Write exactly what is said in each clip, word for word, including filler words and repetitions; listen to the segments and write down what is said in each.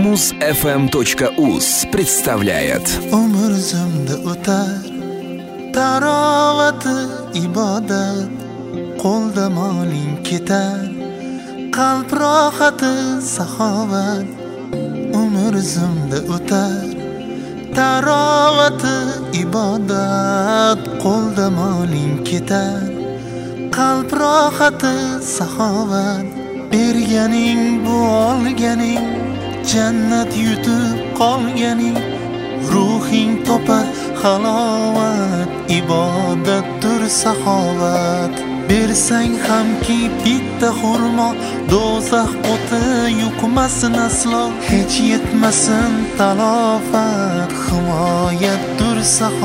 муз эф эм точка уз представляет. Umr zimda o'tar, tarovati ibodat, qo'lda moling ketar, qalb rohati saxovat. Umr zimda o'tar, tarovati ibodat, qo'lda moling ketar, qalb rohati saxovat. Berganing bu olganing, jannat yutib qolganing, ruhing topar halovat, ibodatdir saxovat. Bersang hamki bitta xurmo, do'zax o'ti yuqmasin aslo, hech yetmasin talofat, himoyatdir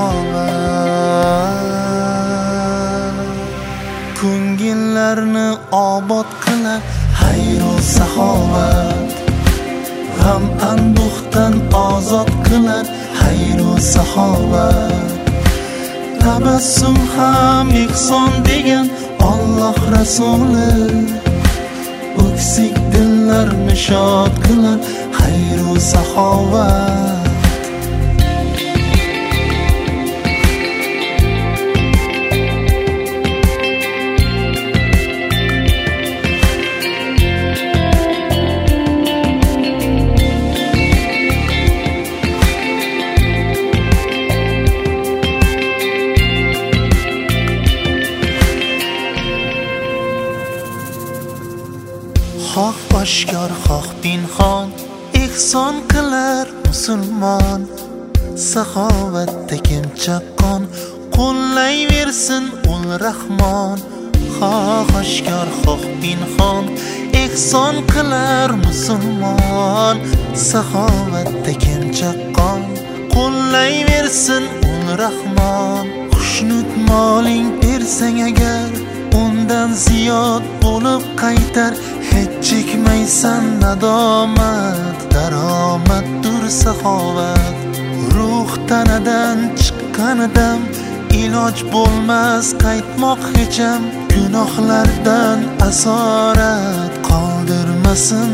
saxovat. Ko'ngillarni obod qilar xayru saxovat, g'am anduhdan ozod qilar xayru saxovat. Tabassum ham ihson degan Alloh rasuli, o'ksik dillarni shod qilar xayru saxovat. Xoh oshkor, xoh pinhon, ihson qilar musulmon. Saxovatda kim chaqqon, qo'llayversin ul rahmon. Xoh oshkor, xoh pinhon, ihson qilar musulmon. Saxovatda kim chaqqon, qo'llayversin ul rahmon. Xushnud moling bersang agar, undan ziyod bo'lib qaytar, hech chekmaysan nadomat, daromaddir saxovat. Ruh tanadan chiqqanidan iloj bo'lmas qaytmoq hecham, gunohlardan asorat qoldirmasin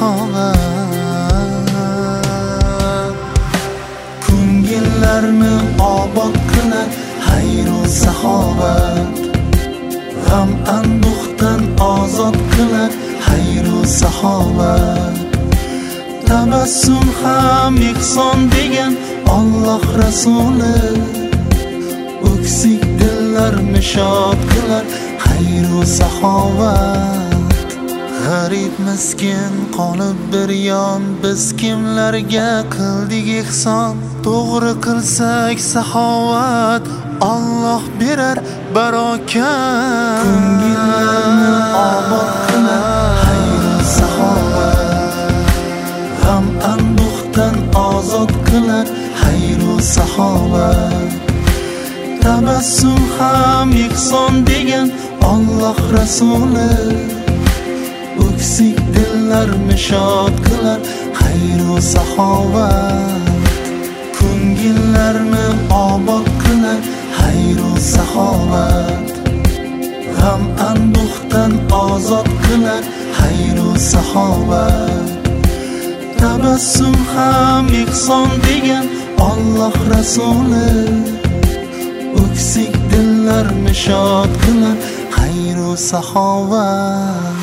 saxovat. Ko'ngillarni obod qilar xayru saxovat, g'am anduhdan ozod qilar xayru saxovat. Tabassum ham ihson degan Alloh rasuli, o'ksik dillarni shod qilar xayru saxovat. G'arib miskin qolib bir yon, biz kimlarga qildik ihson. To'g'ri qilsak saxovat, Alloh berar barokat. Ko'ngillarni obod qilar xayru saxovat, g'am anduhdan ozod qilar xayru saxovat. Tabassum ham ihson degan Alloh rasuli, o'ksik dillarni shod qilar xayru saxovat. Ko'ngillarni obod qilar xayru saxovat, g'am anduhdan ozod qilar xayru saxovat. Tabassum ham ihson degan Alloh rasuli, o'ksik dillarni shod qilar xayru saxovat.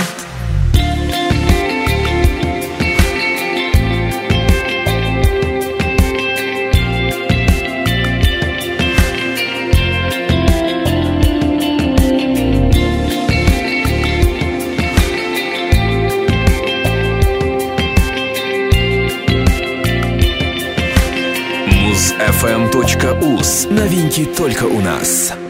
муз эф эм точка уз. Новинки только у нас.